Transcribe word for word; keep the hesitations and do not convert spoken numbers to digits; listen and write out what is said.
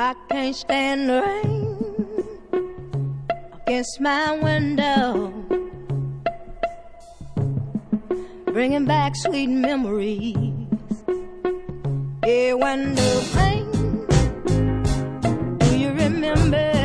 I can't stand the rain against my window, bringing back sweet memories. Yeah, when the rain, do you remember?